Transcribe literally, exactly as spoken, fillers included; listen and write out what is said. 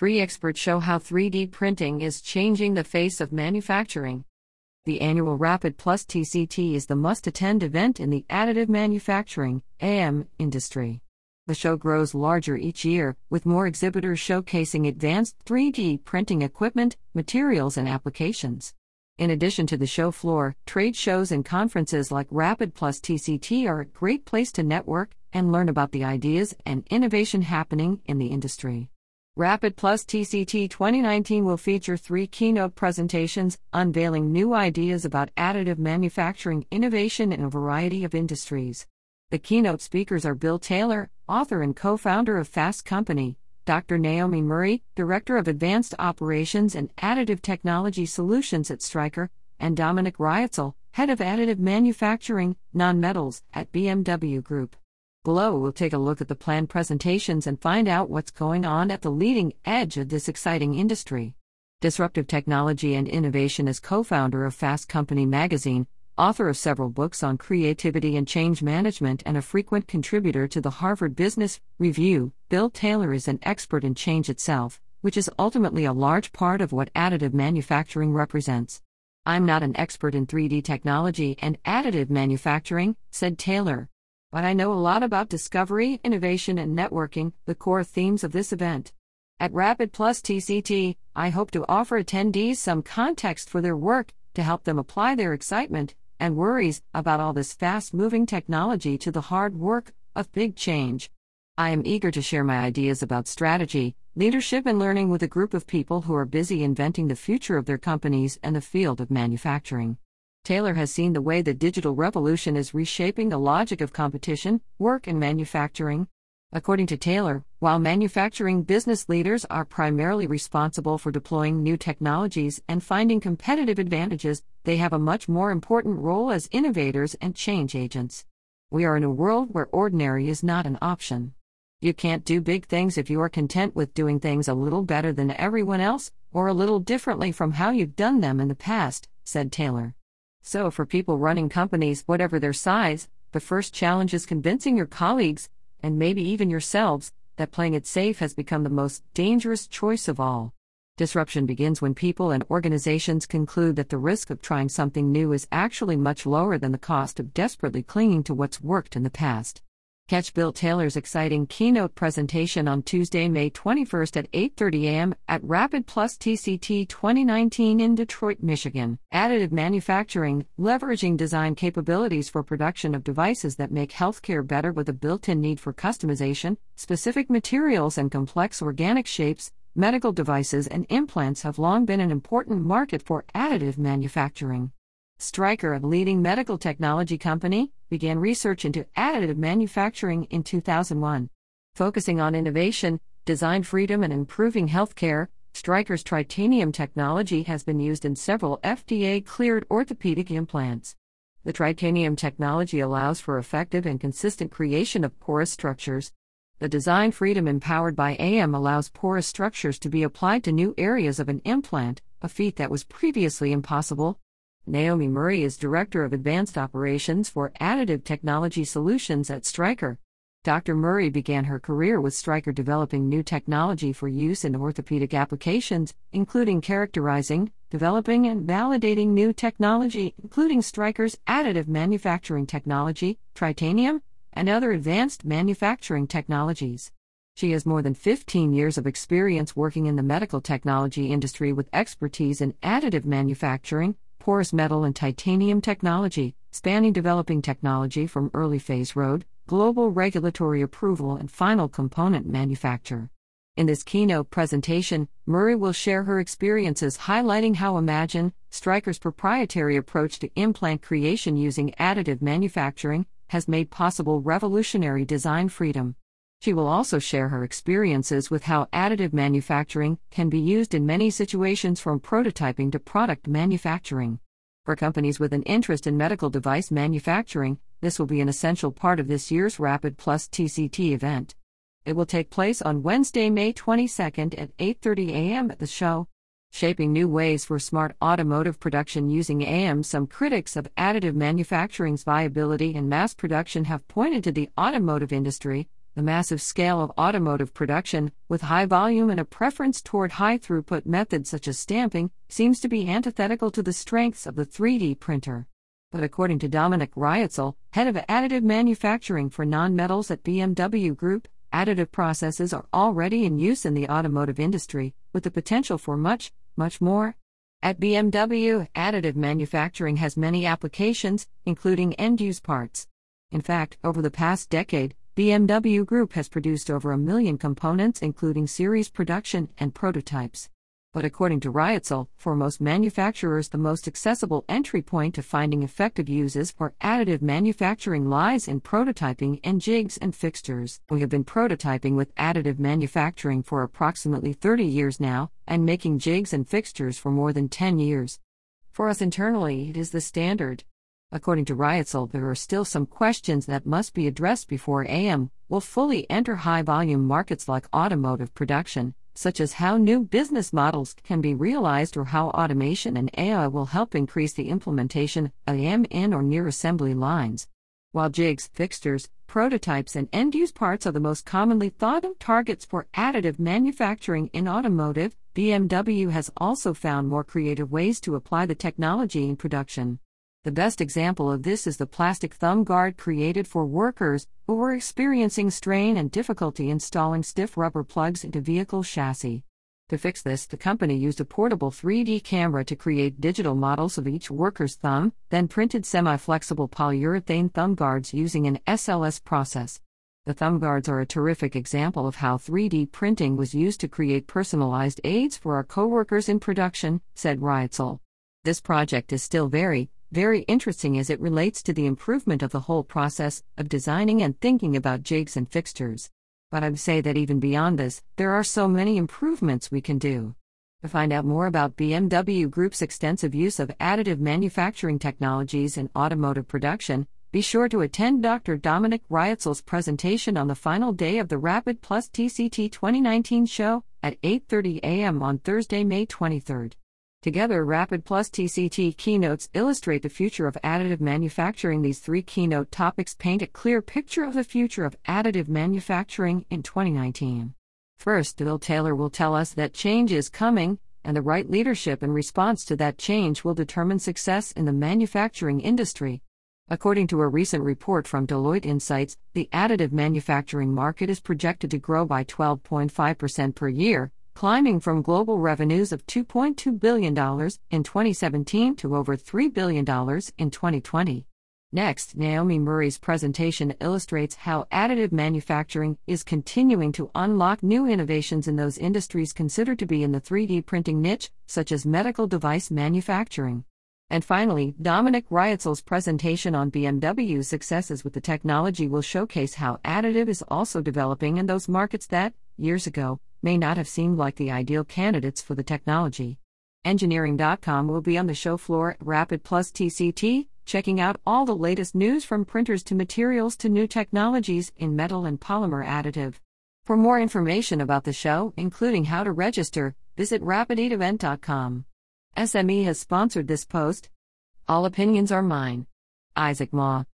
Three experts show how three D printing is changing the face of manufacturing. The annual Rapid Plus T C T is the must-attend event in the additive manufacturing (A M) industry. The show grows larger each year, with more exhibitors showcasing advanced three D printing equipment, materials, and applications. In addition to the show floor, trade shows and conferences like Rapid Plus T C T are a great place to network and learn about the ideas and innovation happening in the industry. Rapid Plus T C T twenty nineteen will feature three keynote presentations unveiling new ideas about additive manufacturing innovation in a variety of industries. The keynote speakers are Bill Taylor, author and co-founder of Fast Company, Doctor Naomi Murray, Director of Advanced Operations and Additive Technology Solutions at Stryker, and Dominic Rietzel, Head of Additive Manufacturing, Non-Metals, at B M W Group. Below we'll take a look at the planned presentations and find out what's going on at the leading edge of this exciting industry. Disruptive Technology and Innovation is co-founder of Fast Company magazine, author of several books on creativity and change management, and a frequent contributor to the Harvard Business Review. Bill Taylor is an expert in change itself, which is ultimately a large part of what additive manufacturing represents. "I'm not an expert in three D technology and additive manufacturing," said Taylor, "but I know a lot about discovery, innovation, and networking, the core themes of this event. At Rapid Plus T C T, I hope to offer attendees some context for their work to help them apply their excitement and worries about all this fast-moving technology to the hard work of big change. I am eager to share my ideas about strategy, leadership, and learning with a group of people who are busy inventing the future of their companies and the field of manufacturing." Taylor has seen the way the digital revolution is reshaping the logic of competition, work, and manufacturing. According to Taylor, while manufacturing business leaders are primarily responsible for deploying new technologies and finding competitive advantages, they have a much more important role as innovators and change agents. "We are in a world where ordinary is not an option. You can't do big things if you are content with doing things a little better than everyone else, or a little differently from how you've done them in the past," said Taylor. So for people running companies, whatever their size, the first challenge is convincing your colleagues, and maybe even yourselves, that playing it safe has become the most dangerous choice of all. Disruption begins when people and organizations conclude that the risk of trying something new is actually much lower than the cost of desperately clinging to what's worked in the past. Catch Bill Taylor's exciting keynote presentation on Tuesday, May twenty-first at eight thirty a m at Rapid Plus T C T twenty nineteen in Detroit, Michigan. Additive manufacturing, leveraging design capabilities for production of devices that make healthcare better with a built-in need for customization, specific materials, and complex organic shapes. Medical devices and implants have long been an important market for additive manufacturing. Stryker, a leading medical technology company, began research into additive manufacturing in two thousand one. Focusing on innovation, design freedom, and improving healthcare, Stryker's Tritanium technology has been used in several F D A-cleared orthopedic implants. The Tritanium technology allows for effective and consistent creation of porous structures. The design freedom empowered by A M allows porous structures to be applied to new areas of an implant, a feat that was previously impossible. Naomi Murray is Director of Advanced Operations for Additive Technology Solutions at Stryker. Doctor Murray began her career with Stryker developing new technology for use in orthopedic applications, including characterizing, developing, and validating new technology, including Stryker's additive manufacturing technology, Tritanium, and other advanced manufacturing technologies. She has more than fifteen years of experience working in the medical technology industry with expertise in additive manufacturing, porous metal and titanium technology, spanning developing technology from early phase road, global regulatory approval, and final component manufacture. In this keynote presentation, Murray will share her experiences highlighting how Imagine, Stryker's proprietary approach to implant creation using additive manufacturing, has made possible revolutionary design freedom. She will also share her experiences with how additive manufacturing can be used in many situations from prototyping to product manufacturing. For companies with an interest in medical device manufacturing, this will be an essential part of this year's Rapid Plus T C T event. It will take place on Wednesday, May twenty-second at eight thirty a m at the show. Shaping new ways for smart automotive production using A M. Some critics of additive manufacturing's viability and mass production have pointed to the automotive industry, The massive scale of automotive production, with high volume and a preference toward high-throughput methods such as stamping, seems to be antithetical to the strengths of the three D printer. But according to Dominik Reitzell, head of additive manufacturing for non-metals at B M W Group, additive processes are already in use in the automotive industry, with the potential for much, much more. At B M W, additive manufacturing has many applications, including end-use parts. In fact, over the past decade, B M W Group has produced over a million components, including series production and prototypes. But according to Reitzell, for most manufacturers, the most accessible entry point to finding effective uses for additive manufacturing lies in prototyping and jigs and fixtures. We have been prototyping with additive manufacturing for approximately thirty years now, and making jigs and fixtures for more than ten years. For us internally, it is the standard. According to Reitzell, there are still some questions that must be addressed before A M will fully enter high-volume markets like automotive production, such as how new business models can be realized or how automation and A I will help increase the implementation of A M in or near assembly lines. While jigs, fixtures, prototypes, and end-use parts are the most commonly thought of targets for additive manufacturing in automotive, B M W has also found more creative ways to apply the technology in production. The best example of this is the plastic thumb guard created for workers who were experiencing strain and difficulty installing stiff rubber plugs into vehicle chassis. To fix this, the company used a portable three D camera to create digital models of each worker's thumb, then printed semi-flexible polyurethane thumb guards using an S L S process. The thumb guards are a terrific example of how three D printing was used to create personalized aids for our coworkers in production, said Reitzell. This project is still very, very interesting as it relates to the improvement of the whole process of designing and thinking about jigs and fixtures. But I'd say that even beyond this, there are so many improvements we can do. To find out more about B M W Group's extensive use of additive manufacturing technologies in automotive production, be sure to attend Doctor Dominik Reitzell's presentation on the final day of the Rapid Plus T C T twenty nineteen show at eight thirty a m on Thursday, May twenty-third. Together, Rapid Plus T C T keynotes illustrate the future of additive manufacturing. These three keynote topics paint a clear picture of the future of additive manufacturing in twenty nineteen. First, Bill Taylor will tell us that change is coming, and the right leadership in response to that change will determine success in the manufacturing industry. According to a recent report from Deloitte Insights, the additive manufacturing market is projected to grow by twelve point five percent per year, climbing from global revenues of two point two billion dollars in twenty seventeen to over three billion dollars in twenty twenty. Next, Naomi Murray's presentation illustrates how additive manufacturing is continuing to unlock new innovations in those industries considered to be in the three D printing niche, such as medical device manufacturing. And finally, Dominik Reitzell's presentation on B M W's successes with the technology will showcase how additive is also developing in those markets that, years ago, may not have seemed like the ideal candidates for the technology. Engineering dot com will be on the show floor at Rapid Plus T C T, checking out all the latest news from printers to materials to new technologies in metal and polymer additive. For more information about the show, including how to register, visit rapid event dot com. S M E has sponsored this post. All opinions are mine. Isaac Ma.